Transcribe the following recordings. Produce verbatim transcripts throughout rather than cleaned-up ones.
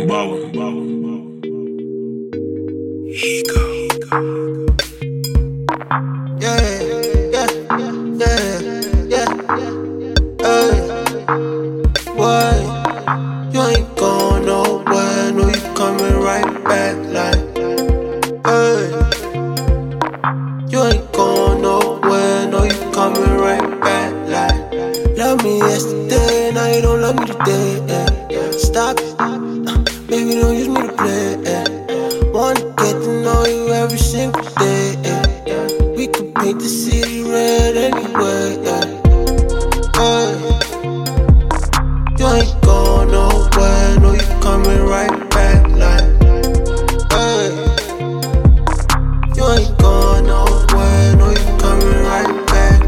ballin', Ego. Yeah, yeah, yeah, yeah, hey, why? You ain't going nowhere, no, you coming right back like, hey. You ain't going nowhere, no, you coming right back like. Love me yesterday, now you don't love me today, eh, yeah. Stop it, uh, baby, don't use me to play, eh. Wanna get to know you every single day, eh. We could paint the city red anyway, yeah. Hey. You ain't going nowhere, no, you coming right back like, hey. You ain't going nowhere, no, you coming right back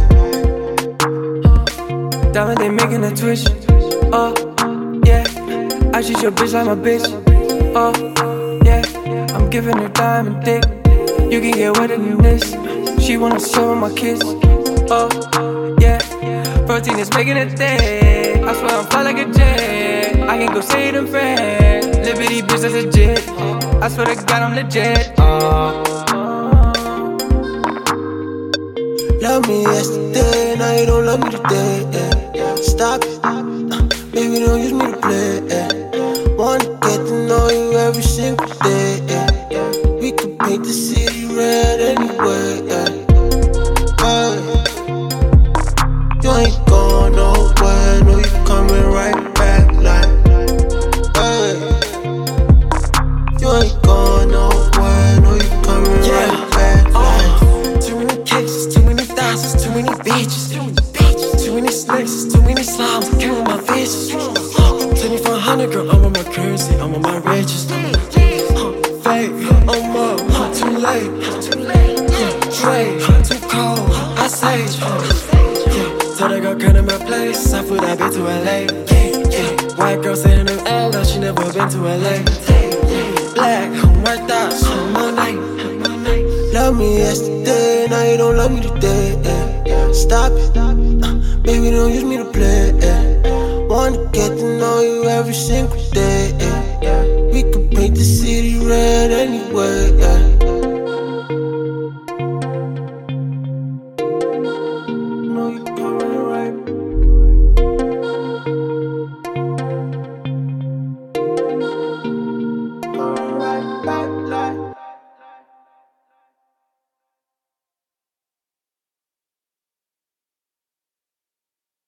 like. Diamond, they making a twitch, oh, yeah. I treat your bitch like my bitch, oh, yeah. I'm giving her diamond dick, you can get wetter than this. She wanna show my kiss, oh, yeah. Protein is making a thing, I swear I'm fly like a jet. I can go say them friends, Liberty bitch that's legit. I swear to God I'm legit, oh. Love me yesterday, now you don't love me today, eh. Stop it, uh, baby, don't use me to play, eh. Wanna get to know you every single day, eh. We could paint the city red anyway, eh. Hey. You ain't going nowhere, no, you coming right back like, hey. You ain't going nowhere, no, you coming Yeah. right back like. uh, Too many cases, too many thousands, too many bitches, too many bitches, too many snakes, too many slimes, killing my bitches. twenty-four hundred, girl, I'm on my currency, I'm on my riches. Uh, fake, I'm up, uh, too late, uh, Trade, uh, too cold, I sage. Yeah, so they go cut in my place, I flew that bitch to L A. Yeah, white girl sitting in L A, she never been to L A. Black, white thoughts, Monet. Love me yesterday, now you don't love me today, eh. Stop it, uh, baby, don't use me to play, eh. Wanna get to know you every single day,